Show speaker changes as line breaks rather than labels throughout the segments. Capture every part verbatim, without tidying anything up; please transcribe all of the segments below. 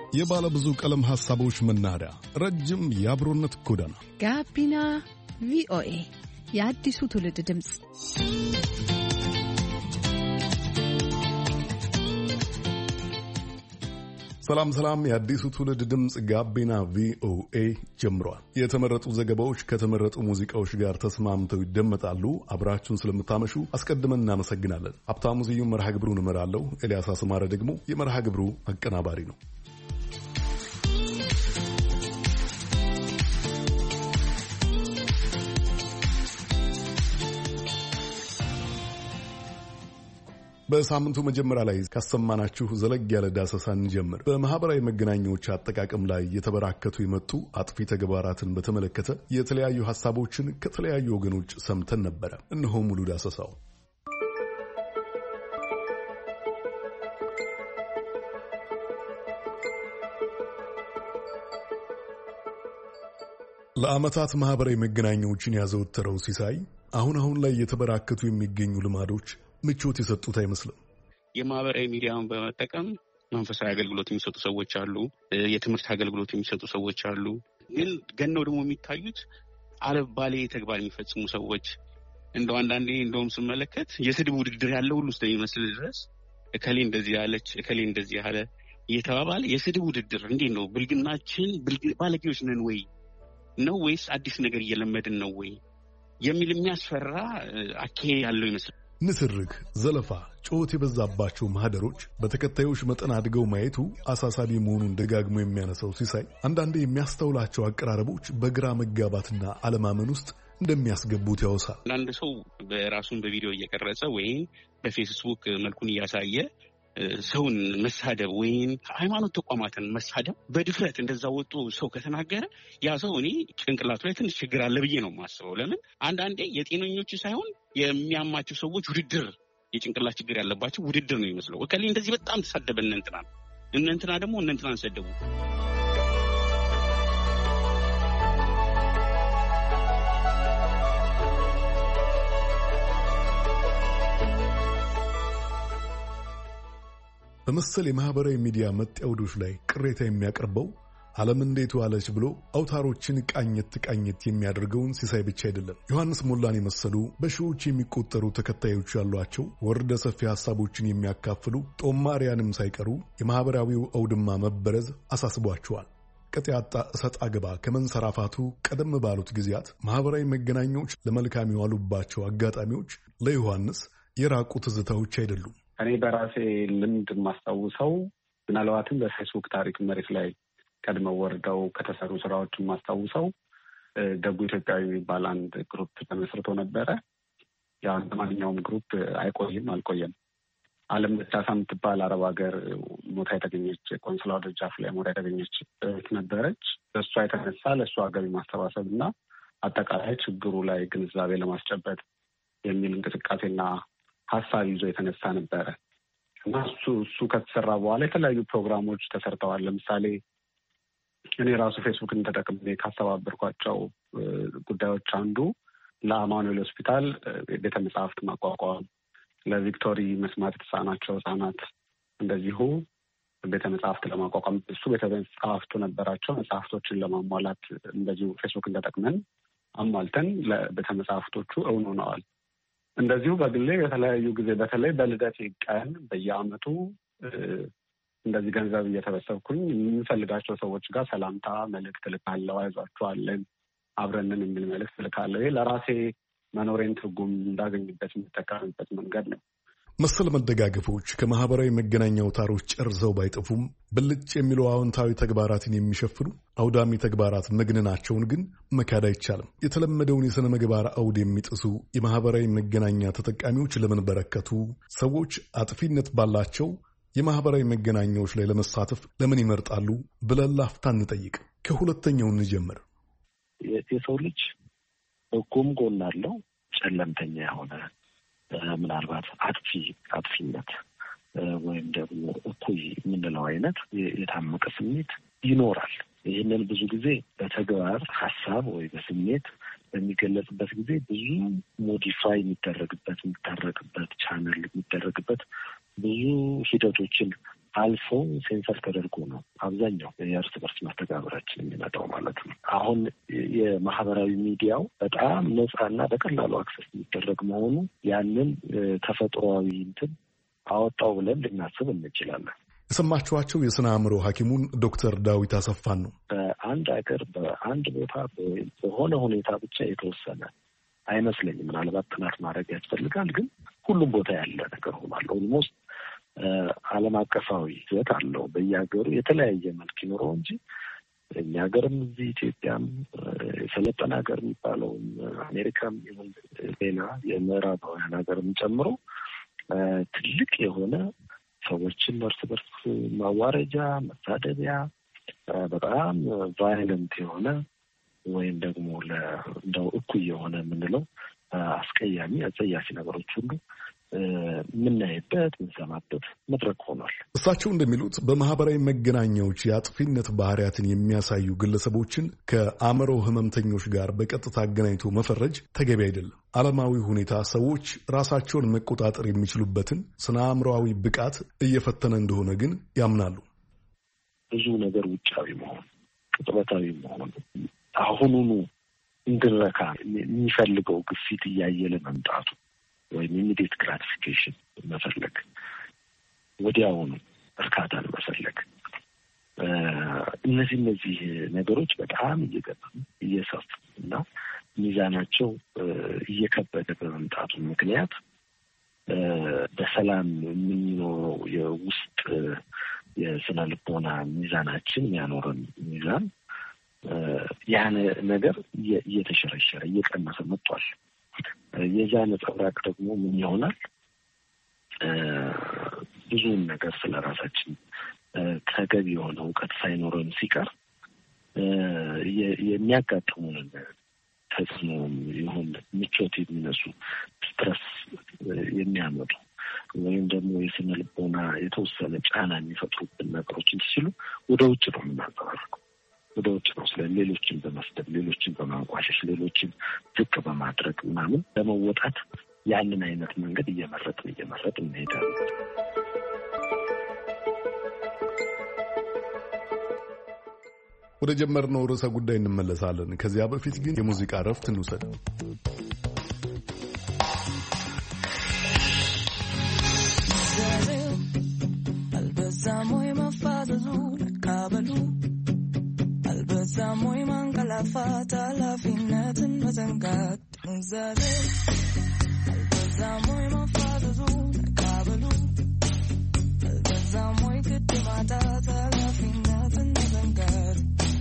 የባለ ብዙ ቀለም ሐሳቦች መናኸሪያ፣ ረጅም የአብሮነት ጎዳና
ጋቢና ቪኦኤ የአዲሱ ትውልድ ድምፅ።
ሰላም ሰላም፣ የአዲሱ ትውልድ ድምፅ ጋቢና ቪኦኤ ጀምሯል። የተመረጡ ዘገባዎች ከተመረጡ ሙዚቃዎች ጋር ተስማምተው ይደመጣሉ። አብራችሁን ስለምታመሹ አስቀድመን እናመሰግናለን። ሀብታሙ ስዩም መርሃ ግብሩን እመራለሁ። ኤልያስ አስማረ ደግሞ የመርሃ ግብሩ አቀናባሪ ነው። በሳምንቱ መጀመሪያ ላይ ካሰማናችሁ ዘለግ ያለ ዳሰሳ እንጀምር። በማህበራዊ መገናኛዎች አጠቃቀም ላይ የተበራከቱ የመጡ አጥፊ ተግባራትን በተመለከተ የተለያዩ ሐሳቦችን ከተለያዩ ወገኖች ሰምተን ነበረ። እነሆ ሙሉ ዳሰሳው። ለዓመታት ማህበራዊ መገናኛዎችን ያዘወተረው ሲሳይ አሁን አሁን ላይ የተበራከቱ የሚገኙ ልማዶች ምቾት የሰጡት አይመስልም።
የማህበራዊ ሚዲያውን በመጠቀም መንፈሳዊ አገልግሎት የሚሰጡ ሰዎች አሉ፣ የትምህርት አገልግሎት የሚሰጡ ሰዎች አሉ። ግን ገነው ደግሞ የሚታዩት አለባሌ ተግባር የሚፈጽሙ ሰዎች እንደው አንዳንዴ እንደውም ስመለከት የስድብ ውድድር ያለው ሁሉ ስለሚመስል ድረስ እከሌ እንደዚህ ያለች እከሌ እንደዚህ ያለ እየተባባለ የስድብ ውድድር እንዴት ነው? ብልግናችን ባለጌዎች ነን ወይ ነው ወይስ አዲስ ነገር እየለመድን ነው ወይ የሚል የሚያስፈራ አካሄድ ያለው ይመስላል።
ንትርክ፣ ዘለፋ፣ ጩኸት የበዛባቸው ማህደሮች በተከታዮች መጠን አድገው ማየቱ አሳሳቢ መሆኑን ደጋግሞ የሚያነሳው ሲሳይ አንዳንዴ የሚያስተውላቸው አቀራረቦች በግራ መጋባትና አለማመን ውስጥ እንደሚያስገቡት ያወሳል።
አንዳንድ ሰው በራሱን በቪዲዮ እየቀረጸ ወይም በፌስቡክ መልኩን እያሳየ ሰውን መሳደብ ወይም ሃይማኖት ተቋማትን መሳደብ በድፍረት እንደዛ ወጡ ሰው ከተናገረ ያ ሰው እኔ ጭንቅላቱ ላይ ትንሽ ችግር አለ ብዬ ነው የማስበው። ለምን አንዳንዴ የጤነኞቹ ሳይሆን የሚያማቸው ሰዎች ውድድር፣ የጭንቅላት ችግር ያለባቸው ውድድር ነው ይመስለው። እከሌ እንደዚህ በጣም ተሳደበ እነ እንትና እነ እንትና ደግሞ እነ እንትናን ሰደቡ።
በመሰል የማህበራዊ ሚዲያ መጤውዶች ላይ ቅሬታ የሚያቀርበው ዓለም እንዴት ዋለች ብሎ አውታሮችን ቃኘት ቃኘት የሚያደርገውን ሲሳይ ብቻ አይደለም። ዮሐንስ ሞላን የመሰሉ በሺዎች የሚቆጠሩ ተከታዮች ያሏቸው ወርደ ሰፊ ሐሳቦችን የሚያካፍሉ ጦማሪያንም ሳይቀሩ የማህበራዊው አውድማ መበረዝ አሳስቧቸዋል። ቀጥያጣ እሰጥ አገባ ከመንሰራፋቱ ቀደም ባሉት ጊዜያት ማህበራዊ መገናኛዎች ለመልካም የዋሉባቸው አጋጣሚዎች ለዮሐንስ የራቁ ትዝታዎች አይደሉም።
እኔ በራሴ ልምድ የማስታውሰው ምናልባትም በፌስቡክ ታሪክ መሬት ላይ ቀድመው ወርደው ከተሰሩ ስራዎች የማስታውሰው ደጉ ኢትዮጵያዊ የሚባል አንድ ግሩፕ ተመስርቶ ነበረ። ያው እንደ ማንኛውም ግሩፕ አይቆይም አልቆየም። አለም ደቻሳ የምትባል አረብ ሀገር ሞታ የተገኘች ቆንስላ ደጃፍ ላይ ሞታ የተገኘች ነበረች። በእሷ የተነሳ ለእሷ ገቢ ማሰባሰብ እና አጠቃላይ ችግሩ ላይ ግንዛቤ ለማስጨበጥ የሚል እንቅስቃሴና ሀሳብ ይዞ የተነሳ ነበረ እና እሱ እሱ ከተሰራ በኋላ የተለያዩ ፕሮግራሞች ተሰርተዋል። ለምሳሌ እኔ ራሱ ፌስቡክን ተጠቅሜ ካስተባበርኳቸው ጉዳዮች አንዱ ለአማኑኤል ሆስፒታል ቤተ መጽሐፍት ማቋቋም፣ ለቪክቶሪ መስማት የተሳናቸው ህጻናት እንደዚሁ ቤተ መጽሐፍት ለማቋቋም እሱ ቤተ መጽሐፍቱ ነበራቸው። መጽሐፍቶችን ለማሟላት እንደዚሁ ፌስቡክን ተጠቅመን አሟልተን ለቤተ መጽሐፍቶቹ እውን ሆነዋል። እንደዚሁ በግሌ የተለያዩ ጊዜ በተለይ በልደት ቀን በየአመቱ እንደዚህ ገንዘብ እየተበሰብኩኝ የምንፈልጋቸው ሰዎች ጋር ሰላምታ መልእክት ልካለሁ። አይዟችኋለን አብረንን የሚል መልእክት ልካለሁ። ይሄ ለራሴ መኖሬን ትርጉም እንዳገኝበት የምጠቀምበት መንገድ ነው።
መሰል መደጋገፎች ከማህበራዊ መገናኛ አውታሮች ጨርሰው ባይጠፉም ብልጭ የሚለው አዎንታዊ ተግባራትን የሚሸፍኑ አውዳሚ ተግባራት መግነናቸውን ግን መካድ አይቻልም። የተለመደውን የሥነ ምግባር አውድ የሚጥሱ የማህበራዊ መገናኛ ተጠቃሚዎች ለምን በረከቱ? ሰዎች አጥፊነት ባላቸው የማህበራዊ መገናኛዎች ላይ ለመሳተፍ ለምን ይመርጣሉ ብለን ላፍታ እንጠይቅ። ከሁለተኛው እንጀምር።
የሰው ልጅ በጎም ጎን አለው፣ ጨለምተኛ የሆነ ምናልባት አጥፊ አጥፊነት ወይም ደግሞ እኩይ የምንለው አይነት የታመቀ ስሜት ይኖራል። ይህንን ብዙ ጊዜ በተግባር ሀሳብ ወይ በስሜት በሚገለጽበት ጊዜ ብዙ ሞዲፋይ የሚደረግበት የሚታረቅበት ቻነል የሚደረግበት ብዙ ሂደቶችን አልፎ ሴንሰር ተደርጎ ነው አብዛኛው የእርስ በርስ መስተጋብራችን የሚመጣው ማለት ነው። አሁን የማህበራዊ ሚዲያው በጣም ነፃና በቀላሉ አክሰስ የሚደረግ መሆኑ ያንን ተፈጥሯዊ እንትን አወጣው ብለን ልናስብ እንችላለን።
የሰማችኋቸው የስነ አእምሮ ሐኪሙን ዶክተር ዳዊት አሰፋን ነው።
በአንድ ሀገር በአንድ ቦታ በሆነ ሁኔታ ብቻ የተወሰነ አይመስለኝም። ምናልባት ጥናት ማድረግ ያስፈልጋል። ግን ሁሉም ቦታ ያለ ነገር ሆኗል። ኦልሞስት ዓለም አቀፋዊ ይዘት አለው። በየሀገሩ የተለያየ መልክ ይኖረው እንጂ እኛ ሀገርም እዚህ ኢትዮጵያም የሰለጠነ ሀገር የሚባለው አሜሪካም ይሁን ሌላ የምዕራባውያን ሀገርም ጨምሮ ትልቅ የሆነ ሰዎችን እርስ በርስ ማዋረጃ፣ መሳደቢያ፣ በጣም ቫይለንት የሆነ ወይም ደግሞ እንደው እኩይ የሆነ የምንለው አስቀያሚ አጸያፊ ነገሮች ሁሉ የምናይበት የምንሰማበት መድረክ ሆኗል።
እሳቸው እንደሚሉት በማህበራዊ መገናኛዎች የአጥፊነት ባህሪያትን የሚያሳዩ ግለሰቦችን ከአእምሮ ህመምተኞች ጋር በቀጥታ አገናኝቶ መፈረጅ ተገቢ አይደለም። ዓለማዊ ሁኔታ ሰዎች ራሳቸውን መቆጣጠር የሚችሉበትን ስነ አእምሮአዊ ብቃት እየፈተነ እንደሆነ ግን ያምናሉ።
ብዙ ነገር ውጫዊ መሆን፣ ቅጥበታዊ መሆን፣ አሁኑኑ እንድረካ የሚፈልገው ግፊት እያየለ መምጣቱ ወይም ኢሚዲየት ግራቲፊኬሽን መፈለግ፣ ወዲያውኑ እርካታን መፈለግ፣ እነዚህ እነዚህ ነገሮች በጣም እየገጠሙ እየሰፉ እና ሚዛናቸው እየከበደ በመምጣቱ ምክንያት በሰላም የምንኖረው የውስጥ የስነ ልቦና ሚዛናችን ያኖረን ሚዛን ያ ነገር እየተሸረሸረ እየቀነሰ መጥቷል። የዛ ነጸብራቅ ደግሞ ምን ይሆናል? ብዙውን ነገር ስለ ራሳችን ተገቢ የሆነ እውቀት ሳይኖረን ሲቀር የሚያጋጥሙንን ተጽዕኖም ይሁን ምቾት የሚነሱ ስትረስ የሚያመጡ ወይም ደግሞ የስነ ልቦና የተወሰነ ጫና የሚፈጥሩብን ነገሮችን ሲሉ ወደ ውጭ ነው የምናንጸባርቀው። ወደ ውጭ ነው ስለ ሌሎችን በመስደብ ሌሎችን በማንቋሸሽ ሌሎችን ዝቅ በማድረግ ምናምን ለመወጣት ያንን አይነት መንገድ እየመረጥን እየመረጥን እንሄዳለን።
ወደ ጀመርነው ርዕሰ ጉዳይ እንመለሳለን። ከዚያ በፊት ግን የሙዚቃ እረፍት እንውሰድ።
Zamoy mangala fata la finetin mazangat zare zamoy mafata zu kabalu zamoy kitimata la finetin mazangat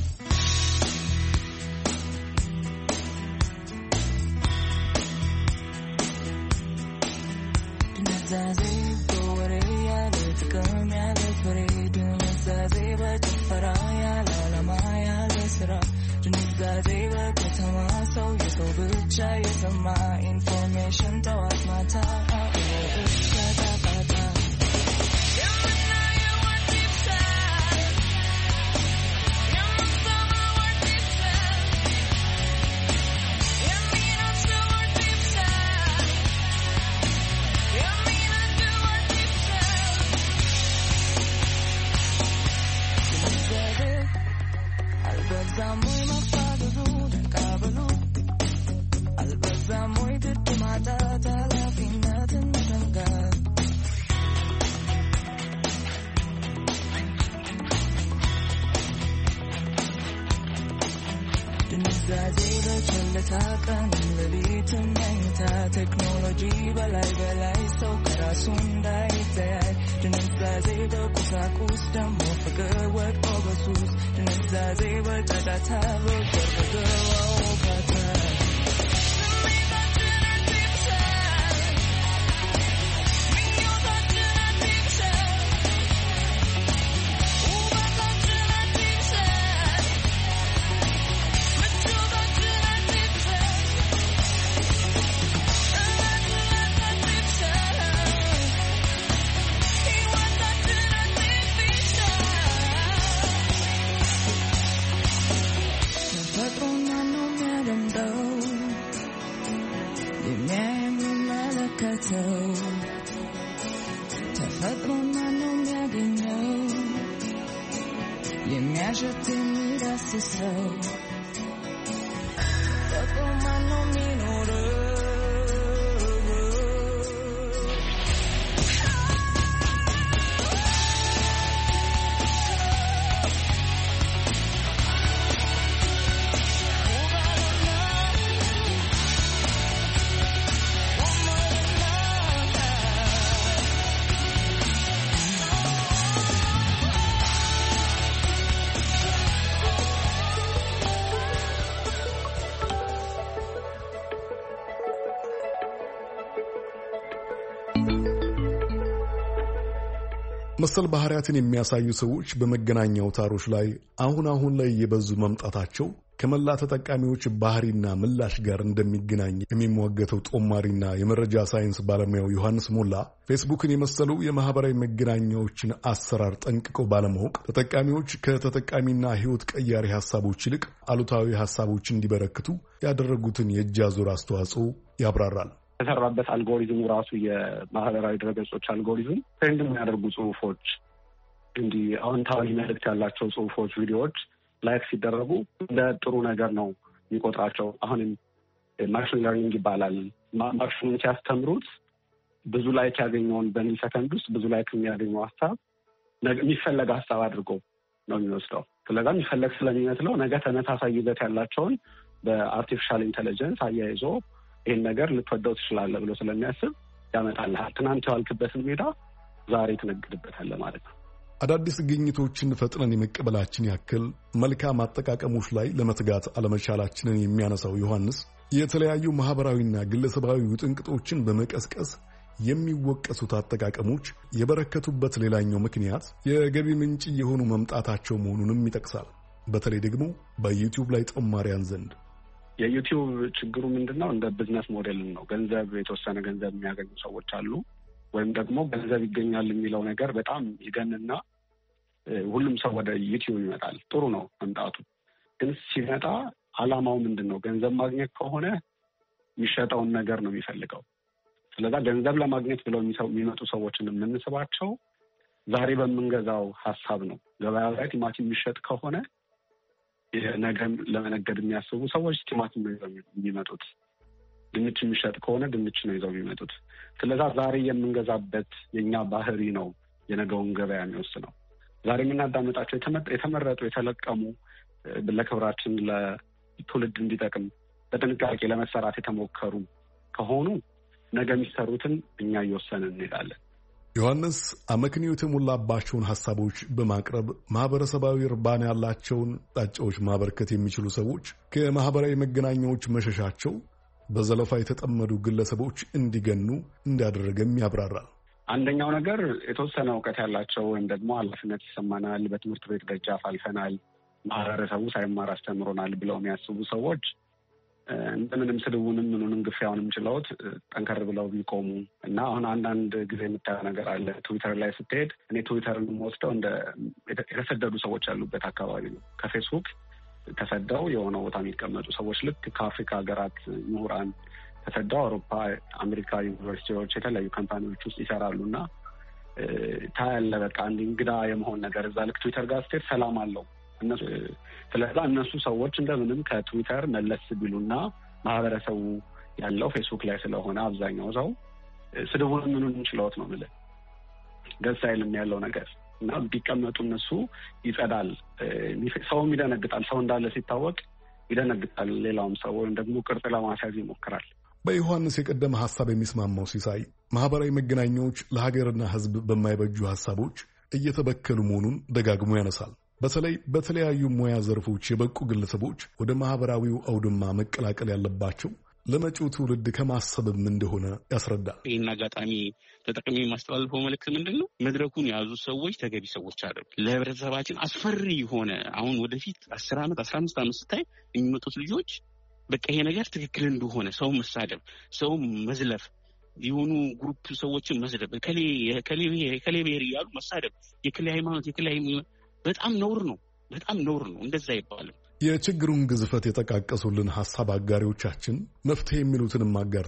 zaze gore ya let kam ya let farid zaze bachfara ya la maya Zaze wa katama so you so bicha is my information to what mata is kata kata Yamna you want deep side Yamna sama want deep side Yamina so want deep side Yamina do want deep side Zaze Al-Bazamoy technology balai balai so karasunda itay dinzaze ba kusakus damo fagawat obasus dinzaze ba tata ba gorgo kata Tafadron no me የሚያሸት የሚዳስሰው ጠቆማን ነው የሚኖረው
መሰል ባህሪያትን የሚያሳዩ ሰዎች በመገናኛ አውታሮች ላይ አሁን አሁን ላይ የበዙ መምጣታቸው ከመላ ተጠቃሚዎች ባህሪና ምላሽ ጋር እንደሚገናኝ የሚሟገተው ጦማሪና የመረጃ ሳይንስ ባለሙያው ዮሐንስ ሞላ ፌስቡክን የመሰሉ የማህበራዊ መገናኛዎችን አሰራር ጠንቅቀው ባለማወቅ ተጠቃሚዎች ከተጠቃሚና ሕይወት ቀያሪ ሐሳቦች ይልቅ አሉታዊ ሐሳቦች እንዲበረክቱ ያደረጉትን የእጅ አዙር አስተዋጽኦ ያብራራል።
የተሰራበት አልጎሪዝሙ ራሱ የማህበራዊ ድረገጾች አልጎሪዝም ትሬንድ የሚያደርጉ ጽሁፎች እንዲህ አዎንታዊ መልዕክት ያላቸው ጽሁፎች፣ ቪዲዮዎች ላይክ ሲደረጉ እንደ ጥሩ ነገር ነው የሚቆጥራቸው። አሁንም ማሽን ለርኒንግ ይባላል። ማሽኑን ሲያስተምሩት ብዙ ላይክ ያገኘውን በሚል ሰከንድ ውስጥ ብዙ ላይክ የሚያገኘው ሀሳብ የሚፈለግ ሀሳብ አድርጎ ነው የሚወስደው። ስለዛ የሚፈለግ ስለሚመስለው ነገ ተመሳሳይ ይዘት ያላቸውን በአርቲፊሻል ኢንቴሊጀንስ አያይዞ ይህን ነገር ልትወደው ትችላለህ ብሎ ስለሚያስብ ያመጣልሃል። ትናንት የዋልክበትን ሜዳ ዛሬ ትነግድበታለህ ማለት ነው።
አዳዲስ ግኝቶችን ፈጥነን የመቀበላችን ያክል መልካም አጠቃቀሞች ላይ ለመትጋት አለመቻላችንን የሚያነሳው ዮሐንስ የተለያዩ ማህበራዊና ግለሰባዊ ውጥንቅጦችን በመቀስቀስ የሚወቀሱት አጠቃቀሞች የበረከቱበት ሌላኛው ምክንያት የገቢ ምንጭ የሆኑ መምጣታቸው መሆኑንም ይጠቅሳል። በተለይ ደግሞ በዩቲዩብ ላይ ጦማሪያን ዘንድ
የዩቲዩብ ችግሩ ምንድነው? እንደ ቢዝነስ ሞዴል ነው። ገንዘብ የተወሰነ ገንዘብ የሚያገኙ ሰዎች አሉ። ወይም ደግሞ ገንዘብ ይገኛል የሚለው ነገር በጣም ይገንና ሁሉም ሰው ወደ ዩቲዩብ ይመጣል። ጥሩ ነው መምጣቱ። ግን ሲመጣ አላማው ምንድን ነው? ገንዘብ ማግኘት ከሆነ የሚሸጠውን ነገር ነው የሚፈልገው። ስለዛ ገንዘብ ለማግኘት ብለው የሚመጡ ሰዎችን የምንስባቸው ዛሬ በምንገዛው ሀሳብ ነው። ገበያ ላይ ቲማቲም የሚሸጥ ከሆነ ነገም ለመነገድ የሚያስቡ ሰዎች ቲማቲም ነው ይዘው የሚመጡት። ድንች የሚሸጥ ከሆነ ድንች ነው ይዘው የሚመጡት። ስለዛ ዛሬ የምንገዛበት የኛ ባህሪ ነው የነገውን ገበያ የሚወስነው። ዛሬ የምናዳምጣቸው የተመረጡ የተለቀሙ ለክብራችን ለትውልድ እንዲጠቅም በጥንቃቄ ለመሰራት የተሞከሩ ከሆኑ ነገ የሚሰሩትን እኛ እየወሰንን እንሄዳለን።
ዮሐንስ አመክንዮ የተሞላባቸውን ሐሳቦች በማቅረብ ማህበረሰባዊ እርባና ያላቸውን ጣጫዎች ማበርከት የሚችሉ ሰዎች ከማህበራዊ መገናኛዎች መሸሻቸው በዘለፋ የተጠመዱ ግለሰቦች እንዲገኑ እንዳደረገም ያብራራል።
አንደኛው ነገር የተወሰነ እውቀት ያላቸው ወይም ደግሞ ኃላፊነት ይሰማናል፣ በትምህርት ቤት ደጃፍ አልፈናል፣ ማህበረሰቡ ሳይማር አስተምሮናል ብለው የሚያስቡ ሰዎች እንደምንም ስድቡንም ምኑንም ግፊያውንም ችለውት ጠንከር ብለው ቢቆሙ እና አሁን አንዳንድ ጊዜ የምታየው ነገር አለ። ትዊተር ላይ ስትሄድ እኔ ትዊተርን የምወስደው እንደ የተሰደዱ ሰዎች ያሉበት አካባቢ ነው። ከፌስቡክ ተሰደው የሆነ ቦታ የሚቀመጡ ሰዎች ልክ ከአፍሪካ ሀገራት ምሁራን ተሰደው አውሮፓ፣ አሜሪካ ዩኒቨርሲቲዎች፣ የተለያዩ ካምፓኒዎች ውስጥ ይሰራሉ እና ታያለ በቃ አንድ እንግዳ የመሆን ነገር እዛ ልክ ትዊተር ጋር ስትሄድ ሰላም አለው እነሱ። ስለዛ እነሱ ሰዎች እንደምንም ከትዊተር መለስ ቢሉና ማህበረሰቡ ያለው ፌስቡክ ላይ ስለሆነ አብዛኛው ሰው ስድቡን ምኑን እንችለውት ነው የምልህ ደስ አይልም ያለው ነገር እና ቢቀመጡ እነሱ ይጸዳል። ሰውም ይደነግጣል። ሰው እንዳለ ሲታወቅ ይደነግጣል። ሌላውም ሰው ወይም ደግሞ ቅርጽ ለማስያዝ ይሞክራል።
በዮሐንስ የቀደመ ሐሳብ የሚስማማው ሲሳይ ማህበራዊ መገናኛዎች ለሀገርና ሕዝብ በማይበጁ ሐሳቦች እየተበከሉ መሆኑን ደጋግሞ ያነሳል። በተለይ በተለያዩ ሙያ ዘርፎች የበቁ ግለሰቦች ወደ ማህበራዊው አውድማ መቀላቀል ያለባቸው ለመጪው ትውልድ ከማሰብም እንደሆነ ያስረዳል።
ይህን አጋጣሚ ተጠቅሜ የማስተላልፈው መልዕክት ምንድን ነው? መድረኩን የያዙ ሰዎች ተገቢ ሰዎች አደሉ። ለህብረተሰባችን አስፈሪ የሆነ አሁን ወደፊት አስር ዓመት አስራ አምስት ዓመት ስታይ የሚመጡት ልጆች በቃ ይሄ ነገር ትክክል እንደሆነ ሰው መሳደብ፣ ሰው መዝለፍ፣ የሆኑ ግሩፕ ሰዎችን መስደብ፣ ከሌ ከሌ ከሌ ብሔር እያሉ መሳደብ፣ የከሌ ሃይማኖት የከሌ በጣም ነውር ነው። በጣም ነውር ነው። እንደዛ አይባልም።
የችግሩን ግዝፈት የጠቃቀሱልን ሐሳብ አጋሪዎቻችን መፍትሄ የሚሉትንም አጋርተዋል።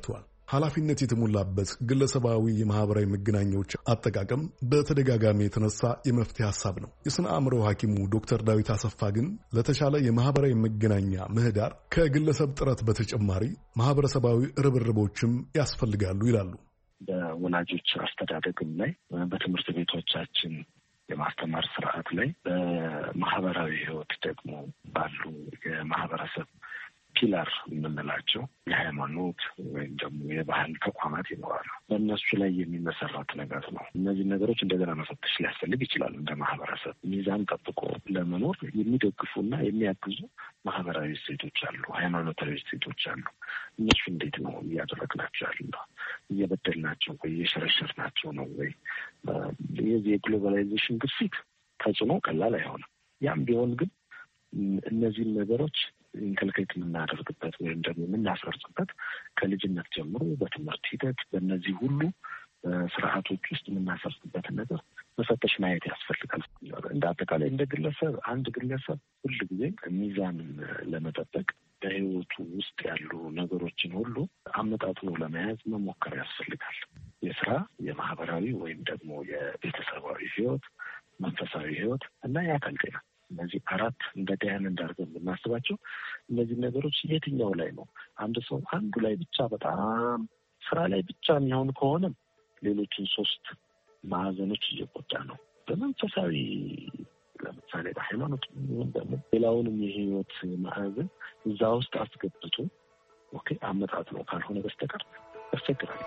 ኃላፊነት የተሞላበት ግለሰባዊ የማህበራዊ መገናኛዎች አጠቃቀም በተደጋጋሚ የተነሳ የመፍትሄ ሐሳብ ነው። የስነ አእምሮ ሐኪሙ ዶክተር ዳዊት አሰፋ ግን ለተሻለ የማህበራዊ መገናኛ ምህዳር ከግለሰብ ጥረት በተጨማሪ ማህበረሰባዊ ርብርቦችም ያስፈልጋሉ ይላሉ።
በወላጆች አስተዳደግም ላይ በትምህርት ቤቶቻችን የማስተማር ስርዓት ላይ በማህበራዊ ህይወት ደግሞ ባሉ የማህበረሰብ ፒላር የምንላቸው የሃይማኖት ወይም ደግሞ የባህል ተቋማት ይኖራሉ። በእነሱ ላይ የሚመሰረት ነገር ነው። እነዚህ ነገሮች እንደገና መፈተሽ ሊያስፈልግ ይችላል። እንደ ማህበረሰብ ሚዛን ጠብቆ ለመኖር የሚደግፉና የሚያግዙ ማህበራዊ እሴቶች አሉ፣ ሃይማኖታዊ እሴቶች አሉ። እነሱ እንዴት ነው እያደረግናቸው ያለ? እየበደልናቸው ወይ እየሸረሸርናቸው ነው ወይ? የዚህ የግሎባላይዜሽን ግፊት ተጽዕኖ ቀላል አይሆንም። ያም ቢሆን ግን እነዚህን ነገሮች ኢንከልኬት የምናደርግበት ወይም ደግሞ የምናሰርጽበት ከልጅነት ጀምሮ በትምህርት ሂደት በእነዚህ ሁሉ ስርዓቶች ውስጥ የምናሰርጽበትን ነገር መፈተሽ ማየት ያስፈልጋል። እንደ አጠቃላይ እንደ ግለሰብ አንድ ግለሰብ ሁል ጊዜ ሚዛንን ለመጠበቅ በህይወቱ ውስጥ ያሉ ነገሮችን ሁሉ አመጣጥኖ ለመያዝ መሞከር ያስፈልጋል። የስራ የማህበራዊ ወይም ደግሞ የቤተሰባዊ ህይወት፣ መንፈሳዊ ህይወት እና የአካል ጤና እነዚህ አራት እንደ ዳያን እንዳርገን የምናስባቸው እነዚህ ነገሮች የትኛው ላይ ነው? አንድ ሰው አንዱ ላይ ብቻ በጣም ስራ ላይ ብቻ የሚሆን ከሆነ ሌሎችን ሶስት ማዕዘኖች እየጎዳ ነው። በመንፈሳዊ ለምሳሌ በሃይማኖት ምን ደግሞ ሌላውንም የህይወት ማዕዘን እዛ ውስጥ አስገብቶ ኦኬ አመጣጥ ነው ካልሆነ በስተቀር ያስቸግራል።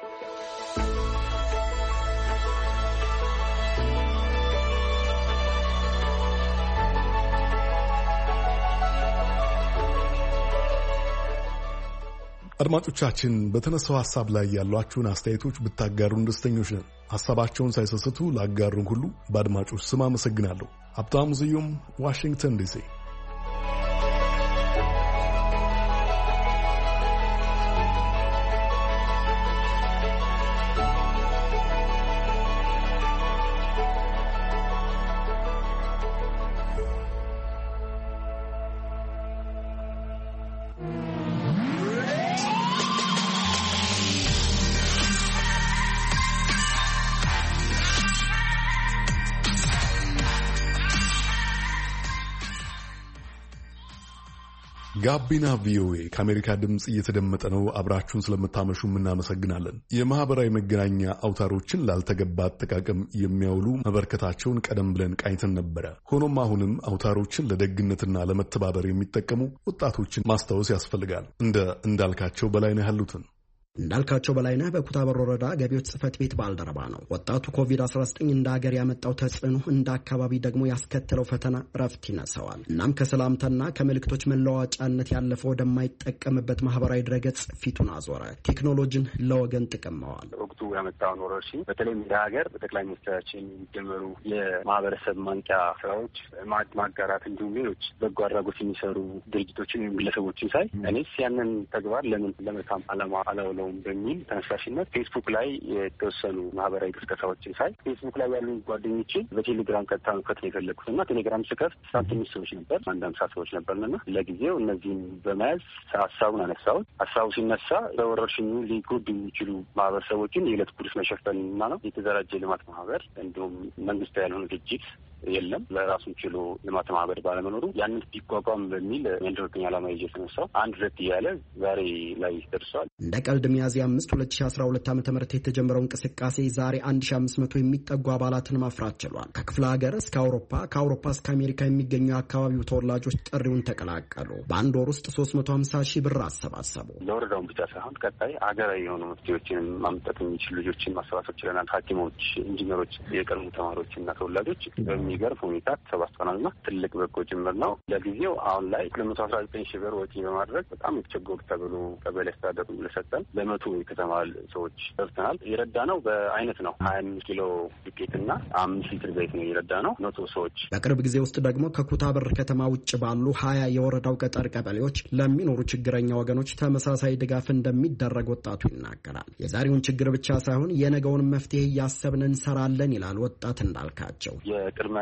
አድማጮቻችን በተነሳው ሐሳብ ላይ ያሏችሁን አስተያየቶች ብታጋሩን ደስተኞች ነን። ሐሳባቸውን ሳይሰስቱ ላጋሩን ሁሉ በአድማጮች ስም አመሰግናለሁ። ሀብታሙ ስዩም፣ ዋሽንግተን ዲሲ። ጋቢና ቪኦኤ ከአሜሪካ ድምፅ እየተደመጠ ነው። አብራችሁን ስለምታመሹ እናመሰግናለን። የማህበራዊ መገናኛ አውታሮችን ላልተገባ አጠቃቀም የሚያውሉ መበርከታቸውን ቀደም ብለን ቃኝተን ነበረ። ሆኖም አሁንም አውታሮችን ለደግነትና ለመተባበር የሚጠቀሙ ወጣቶችን ማስታወስ ያስፈልጋል። እንደ እንዳልካቸው በላይነህ ያሉትን
እንዳልካቸው በላይነህ በኩታበር ወረዳ ገቢዎች ጽሕፈት ቤት ባልደረባ ነው። ወጣቱ ኮቪድ አስራ ዘጠኝ እንደ ሀገር ያመጣው ተጽዕኖ እንደ አካባቢ ደግሞ ያስከተለው ፈተና ረፍት ይነሳዋል። እናም ከሰላምታና ከመልእክቶች መለዋወጫነት ያለፈ ወደማይጠቀምበት ማህበራዊ ድረገጽ ፊቱን አዞረ። ቴክኖሎጂን ለወገን ጥቅም ማዋል
ወቅቱ ያመጣውን ወረርሽኝ በተለይ እንደ ሀገር በጠቅላይ ሚኒስትራችን የሚጀመሩ የማህበረሰብ ማንቂያ ስራዎች፣ ማዕድ ማጋራት እንዲሁም ሌሎች በጎ አድራጎት የሚሰሩ ድርጅቶችን ወይም ግለሰቦችን ሳይ እኔስ ያንን ተግባር ለምን ለመልካም ዓላማ አላውለው በሚል ተነሳሽነት ፌስቡክ ላይ የተወሰኑ ማህበራዊ ቅስቀሳዎችን ሳይ ፌስቡክ ላይ ያሉ ጓደኞችን በቴሌግራም ቀጥታ መክፈት ነው የፈለግኩት እና ቴሌግራም ስከፍት ሳት ትንሽ ሰዎች ነበር፣ አንድ አምሳ ሰዎች ነበርንና ለጊዜው እነዚህን በመያዝ ሀሳቡን አነሳሁት። ሀሳቡ ሲነሳ በወረርሽኙ ሊጎዱ የሚችሉ ማህበረሰቦችን የዕለት ጉርስ መሸፈን እና ነው የተደራጀ ልማት ማህበር እንዲሁም መንግስታዊ ያልሆነ ድርጅት የለም ለራሱን ችሎ ልማት ማህበር ባለመኖሩ ያንን ቢቋቋም በሚል የንድርክኛ ዓላማ ይዤ ተነሳው አንድ ረት እያለ ዛሬ ላይ ደርሷል።
እንደ ቀልድ ሚያዝያ አምስት ሁለት ሺህ አስራ ሁለት ዓመተ ምህረት የተጀመረው እንቅስቃሴ ዛሬ አንድ ሺህ አምስት መቶ የሚጠጉ አባላትን ማፍራት ችሏል። ከክፍለ ሀገር እስከ አውሮፓ፣ ከአውሮፓ እስከ አሜሪካ የሚገኙ የአካባቢው ተወላጆች ጥሪውን ተቀላቀሉ። በአንድ ወር ውስጥ ሶስት መቶ ሀምሳ ሺህ ብር አሰባሰቡ።
ለወረዳውን ብቻ ሳይሆን ቀጣይ ሀገራዊ የሆኑ መፍትሄዎችን ማምጣት የሚችሉ ልጆችን ማሰባሰብ ችለናል። ሐኪሞች፣ ኢንጂነሮች፣ የቀድሞ ተማሪዎች እና ተወላጆች በሚገርም ሁኔታ ተሰባስበናልና ትልቅ በጎ ጅምር ነው። ለጊዜው አሁን ላይ ሁለት መቶ አስራ ዘጠኝ ሺህ ብር ወጪ በማድረግ በጣም የተቸገሩ ተብሎ ቀበሌ አስተዳደሩ ለሰጠን ለመቶ የከተማ ሰዎች ደርሰናል። የረዳ ነው በአይነት ነው ሀያ አምስት ኪሎ ዱቄትና አምስት ሊትር ዘይት ነው የረዳ ነው መቶ ሰዎች።
በቅርብ ጊዜ ውስጥ ደግሞ ከኩታበር ከተማ ውጭ ባሉ ሀያ የወረዳው ገጠር ቀበሌዎች ለሚኖሩ ችግረኛ ወገኖች ተመሳሳይ ድጋፍ እንደሚደረግ ወጣቱ ይናገራል። የዛሬውን ችግር ብቻ ሳይሆን የነገውን መፍትሄ እያሰብን እንሰራለን ይላል ወጣት እንዳልካቸው።
የቅድመ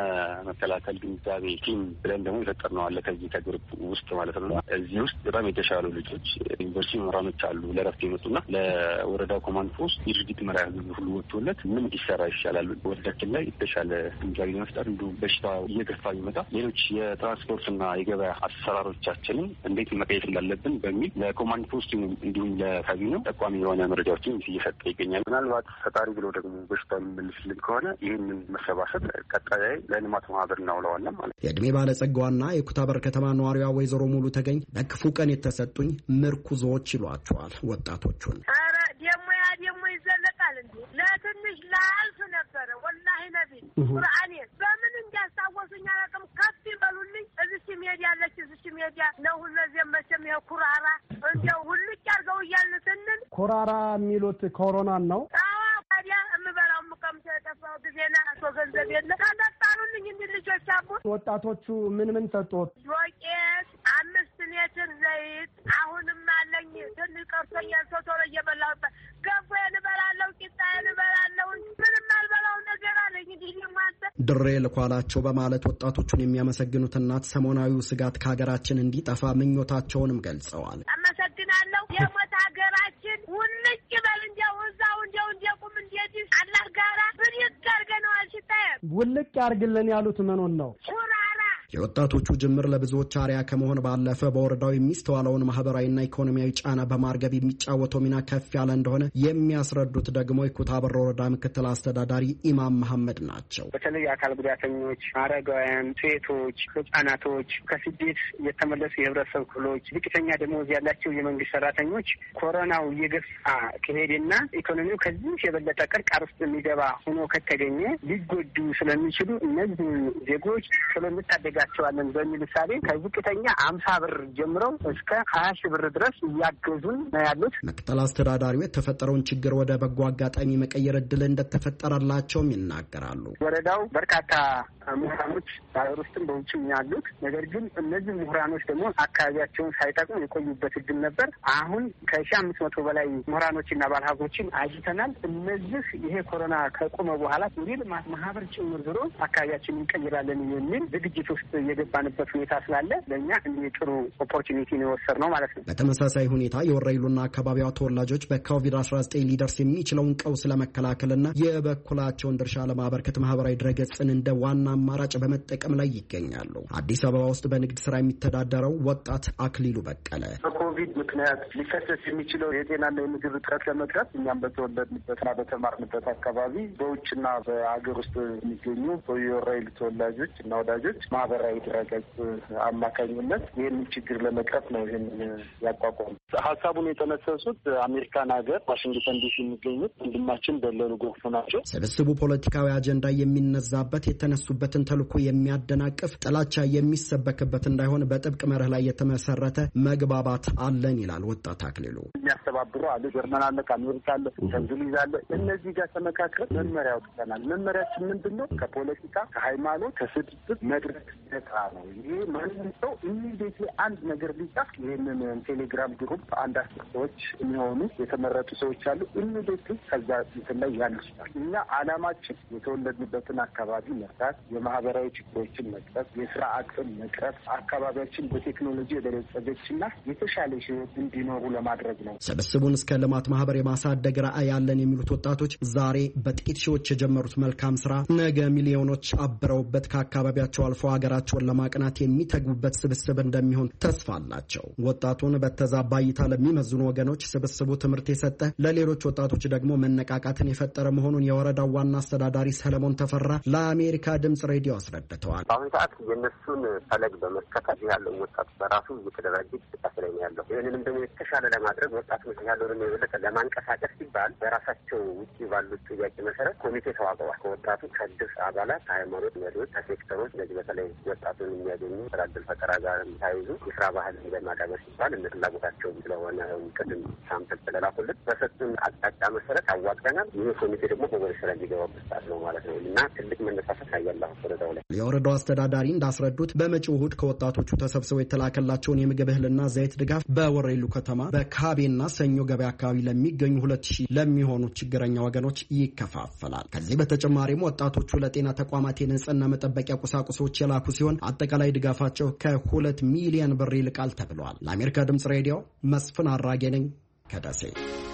መከላከል ግንዛቤ ቲም ብለን ደግሞ የፈጠርነው አለ ከዚህ ከግሩፕ ውስጥ ማለት ነው። እዚህ ውስጥ በጣም የተሻሉ ልጆች ዩኒቨርሲቲ መምህራኖች አሉ ለረፍት የመጡና ለወረዳው ኮማንድ ፖስት የድርጊት መርሃ ግብር ሁሉ ወጥቶለት ምን ቢሰራ ይሻላል ወረዳችን ላይ የተሻለ ግንዛቤ መፍጠር፣ እንዲሁም በሽታው እየገፋ ቢመጣ ሌሎች የትራንስፖርትና የገበያ አሰራሮቻችንን እንዴት መቀየር እንዳለብን በሚል ለኮማንድ ፖስት እንዲሁም ለካቢኔው ጠቋሚ የሆነ መረጃዎችን እየሰጠ ይገኛል። ምናልባት ፈጣሪ ብሎ ደግሞ በሽታውን የሚመልስልን ከሆነ ይህንን መሰባሰብ ቀጣይ ለልማት ማህበር እናውለዋለን ማለት ነው።
የእድሜ ባለጸጋዋና የኩታበር ከተማ ነዋሪዋ ወይዘሮ ሙሉ ተገኝ በክፉ ቀን የተሰጡኝ ምርኩዞች ይሏቸዋል ወጣቶቹን።
ኧረ ደሞ ያ ደሞ ይዘለቃል እንዴ! ለትንሽ ላልፍ ነበረ ወላሂ ነቢ ቁርአኔ በምን እንዲያስታወሱኝ አላውቅም። ከፍ ይበሉልኝ። እዚች ሜዳ ያለች እዚች ሜዳ ነው ሁለዚህ መቼም ይሄ ኩራራ እንደው ሁልጭ አድርገው እያልን ስንል
ኮራራ የሚሉት ኮሮናን ነው።
አዎ ታዲያ የምበላው የምቀምሰው የጠፋው ጊዜና አቶ ገንዘብ የለ ታጠጣሉልኝ እንዲ ልጆች አቡ።
ወጣቶቹ ምን ምን ሰጡት?
ዶቄት፣ አምስት ሌትር ዘይት አሁንም አለኝ ትንሽ ቀርቶኛል። ሶቶሎ እየበላሁበት ገንፎ እንበላለሁ፣ ቂጣ እንበላለሁ፣ ምንም አልበላው ነገር አለኝ። እንዲህ ማንተ
ድሬ ልኳላቸው በማለት ወጣቶቹን የሚያመሰግኑት እናት ሰሞናዊው ስጋት ከሀገራችን እንዲጠፋ ምኞታቸውንም ገልጸዋል።
አመሰግናለሁ። የሞት ሀገራችን ውልጭ በል እንዲያው እዛው እንዲያው እንዲያቁም እንዲያዲ አላህ ጋራ ብሪት ጋርገነዋል። ሲታየ
ውልቅ ያርግልን ያሉት ምኑን ነው?
የወጣቶቹ ጅምር ለብዙዎች አርያ ከመሆን ባለፈ በወረዳው የሚስተዋለውን ማህበራዊና ኢኮኖሚያዊ ጫና በማርገብ የሚጫወተው ሚና ከፍ ያለ እንደሆነ የሚያስረዱት ደግሞ የኩታበር ወረዳ ምክትል አስተዳዳሪ ኢማም መሐመድ ናቸው።
በተለይ አካል ጉዳተኞች፣ አረጋውያን፣ ሴቶች፣ ህጻናቶች፣ ከስደት የተመለሱ የህብረተሰብ ክፍሎች፣ ዝቅተኛ ደሞዝ ያላቸው የመንግስት ሰራተኞች ኮሮናው እየገፋ ከሄደና ኢኮኖሚው ከዚህ የበለጠ ቅርቃር ውስጥ የሚገባ ሆኖ ከተገኘ ሊጎዱ ስለሚችሉ እነዚህ ዜጎች ስለምታደጋ ቸዋለን በሚል ምሳሌ ከዝቅተኛ አምሳ ብር ጀምረው እስከ ሀያ ሺህ ብር ድረስ እያገዙን ነው ያሉት።
ምክትል አስተዳዳሪው የተፈጠረውን ችግር ወደ በጎ አጋጣሚ መቀየር እድል እንደተፈጠረላቸውም ይናገራሉ።
ወረዳው በርካታ ምሁራኖች በሀገር ውስጥም በውጭም ያሉት፣ ነገር ግን እነዚህ ምሁራኖች ደግሞ አካባቢያቸውን ሳይጠቅሙ የቆዩበት እድል ነበር። አሁን ከሺህ አምስት መቶ በላይ ምሁራኖችና ባለሀብቶችን አጅተናል። እነዚህ ይሄ ኮሮና ከቆመ በኋላ እንዲህ ልማት ማህበር ጭምር ዝሮ አካባቢያችን እንቀይራለን የሚል ዝግጅት ውስጥ የገባንበት ሁኔታ ስላለ ለእኛ እንዲህ ጥሩ ኦፖርቹኒቲ ነው የወሰድነው ማለት ነው።
በተመሳሳይ ሁኔታ የወረኢሉና አካባቢዋ ተወላጆች በኮቪድ አስራ ዘጠኝ ሊደርስ የሚችለውን ቀውስ ለመከላከልና የበኩላቸውን ድርሻ ለማበርከት ማህበራዊ ድረገጽን እንደ ዋና አማራጭ በመጠቀም ላይ ይገኛሉ። አዲስ አበባ ውስጥ በንግድ ስራ የሚተዳደረው ወጣት አክሊሉ በቀለ
በኮቪድ ምክንያት ሊከሰት የሚችለው የጤናና የምግብ እጥረት ለመቅረፍ እኛም በተወለድንበትና በተማርንበት አካባቢ በውጭና በሀገር ውስጥ የሚገኙ የወረኢሉ ተወላጆች እና ወዳጆች ማህበራዊ ድረገጽ አማካኝነት ይህንን ችግር ለመቅረፍ ነው ይህን ያቋቋሙ። ሀሳቡን የጠነሰሱት አሜሪካን ሀገር ዋሽንግተን ዲሲ የሚገኙት ወንድማችን በለሉ ጎርፉ ናቸው።
ስብስቡ ፖለቲካዊ አጀንዳ የሚነዛበት የተነሱበትን ተልዕኮ የሚያደናቅፍ ጥላቻ የሚሰበክበት እንዳይሆን በጥብቅ መርህ ላይ የተመሰረተ መግባባት አለን ይላል ወጣት አክሊሉ።
የሚያስተባብሩ አለ፣ ጀርመን አለ፣ ከአሜሪካ አለ፣ ከእንግሊዝ አለ። እነዚህ ጋር ተመካክረን መመሪያ አውጥተናል። መመሪያችን ምንድን ነው? ከፖለቲካ ከሃይማኖት ከስድብ መድረክ ነጻ ነው። ይሄ ማንም ሰው ኢሚዲየት አንድ ነገር ቢጻፍ ይህንን ቴሌግራም ግሩፕ አንድ አስር ሰዎች የሚሆኑ የተመረጡ ሰዎች አሉ። ኢሚዲየት ከዛ እንትን ላይ ያነሱታል። እኛ አላማችን የተወለድንበትን አካባቢ መርዳት፣ የማህበራዊ ችግሮችን መቅረፍ፣ የስራ አቅም መቅረፍ፣ አካባቢያችን በቴክኖሎጂ የበለጸገችና የተሻለ ህይወት እንዲኖሩ ለማድረግ ነው።
ስብስቡን እስከ ልማት ማህበር የማሳደግ ራዕይ ያለን የሚሉት ወጣቶች ዛሬ በጥቂት ሺዎች የጀመሩት መልካም ስራ ነገ ሚሊዮኖች አብረውበት ከአካባቢያቸው አልፎ ሀገራቸውን ለማቅናት የሚተጉበት ስብስብ እንደሚሆን ተስፋ አላቸው። ወጣቱን በተዛባ እይታ ለሚመዝኑ ወገኖች ስብስቡ ትምህርት የሰጠ ለሌሎች ወጣቶች ደግሞ መነቃቃትን የፈጠረ መሆኑን የወረዳው ዋና አስተዳዳሪ ሰለሞን ተፈራ ለአሜሪካ ድምጽ ሬዲዮ አስረድተዋል።
በአሁኑ ሰዓት የእነሱን ፈለግ በመከተል ያለው ወጣቱ በራሱ እየተደራጀ እንቅስቃሴ ላይ ነው ያለው። ይህንንም ደግሞ የተሻለ ለማድረግ ወጣቱ ያለውን የበለጠ ለማንቀሳቀስ ሲባል በራሳቸው ውጭ ባሉት ጥያቄ መሰረት ኮሚቴ ተዋቅሯል። ከወጣቱ ከድር አባላት፣ ከሃይማኖት መሪዎች፣ ከሴክተሮች እነዚህ በተለይ ወጣቱን የሚያገኙ ስራ ዕድል ፈጠራ ጋር ታይዙ የስራ ባህል ለማዳበር ሲባል እነ ፍላጎታቸው ስለሆነ ቅድም ሳምፕል ስለላኩልን በሰጡን አቅጣጫ መሰረት አዋቅተናል። ይህ ኮሚቴ ደግሞ ወደ ስራ እንዲገባበት ሰዓት ነው ማለት ነው እና ትልቅ መነሳሳት ያያለሁ ወረዳው ላይ።
የወረዳው አስተዳዳሪ እንዳስረዱት በመጪው እሁድ ከወጣቶቹ ተሰብስበው የተላከላቸውን የምግብ እህልና ዘይት ድጋፍ በወሬሉ ከተማ በካቤና ሰኞ ገበያ አካባቢ ለሚገኙ ሁለት ሺህ ለሚሆኑ ችግረኛ ወገኖች ይከፋፈላል። ከዚህ በተጨማሪም ወጣቶቹ ለጤና ተቋማት የንጽህና መጠበቂያ ቁሳቁሶች የላኩ ሲሆን አጠቃላይ ድጋፋቸው ከሁለት ሚሊዮን ብር ይልቃል ተብሏል። ለአሜሪካ ድምጽ ሬዲዮ መስፍን አራጌ ነኝ ከደሴ።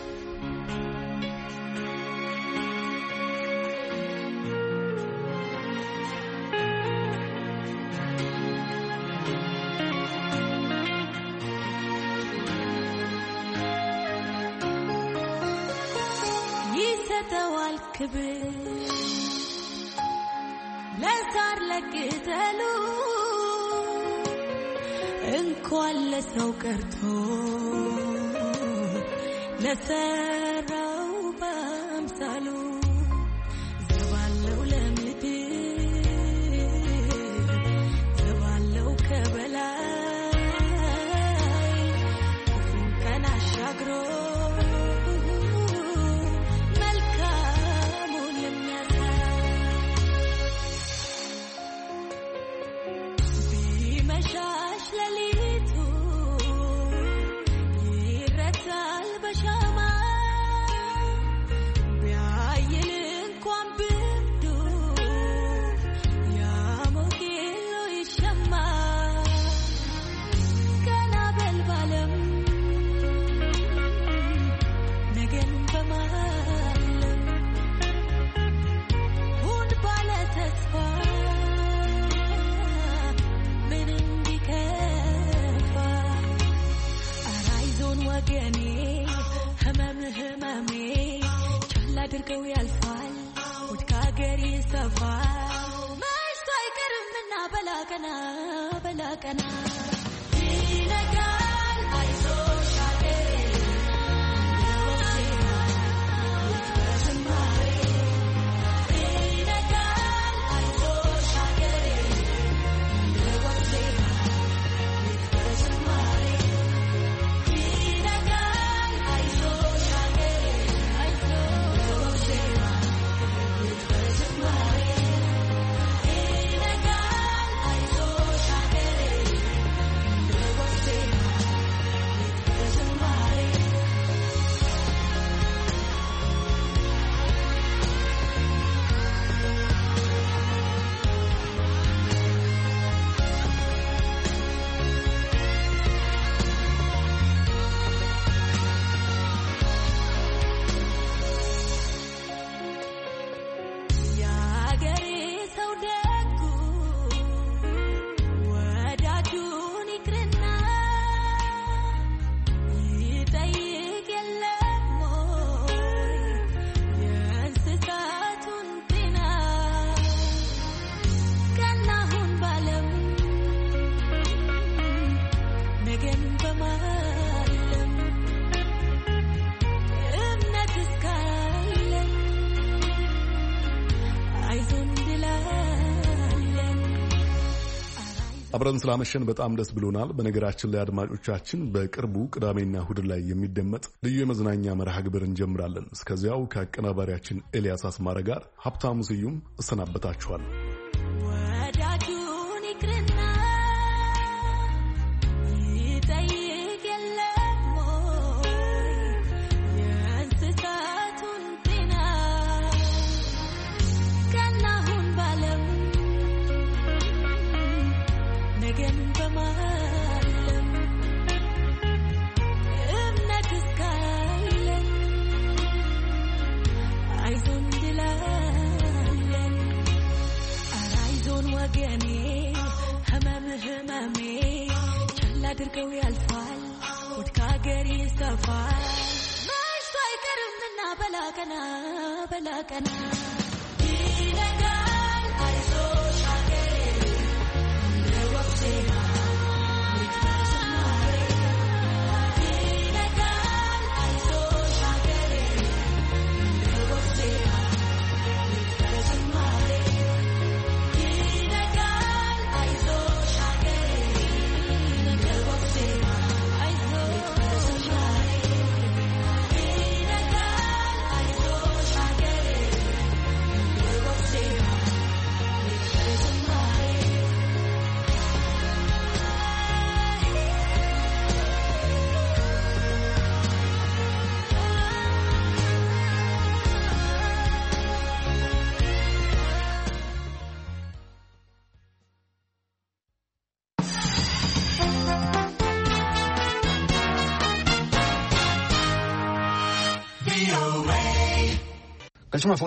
ክብር ለሳር ለቅጠሉ እንኳን ለሰው ቀርቶ ለሰራው በአምሳሉ ዘባለው ለምድር ዘባለው ከበላይ ክፉን ቀን አሻግሮ አድርገው ያልፋል ወድካ ሀገር ይሰፋል መሽቶ አይቀርምና በላቀና በላቀና ይነጋል አይዞሽ ሀገሬ
አብረን ስላመሸን በጣም ደስ ብሎናል። በነገራችን ላይ አድማጮቻችን በቅርቡ ቅዳሜና እሁድ ላይ የሚደመጥ ልዩ የመዝናኛ መርሃ ግብር እንጀምራለን። እስከዚያው ከአቀናባሪያችን ኤልያስ አስማረ ጋር ሀብታሙ ስዩም እሰናበታችኋለሁ። አድርገው ያልፋል ወድካ ሀገር ይሰፋል መሽቶ አይቀርምና በላቀና በላቀና ይነጋል አይዞሽ ሀገሬ ለወቅቴና Say
Achuma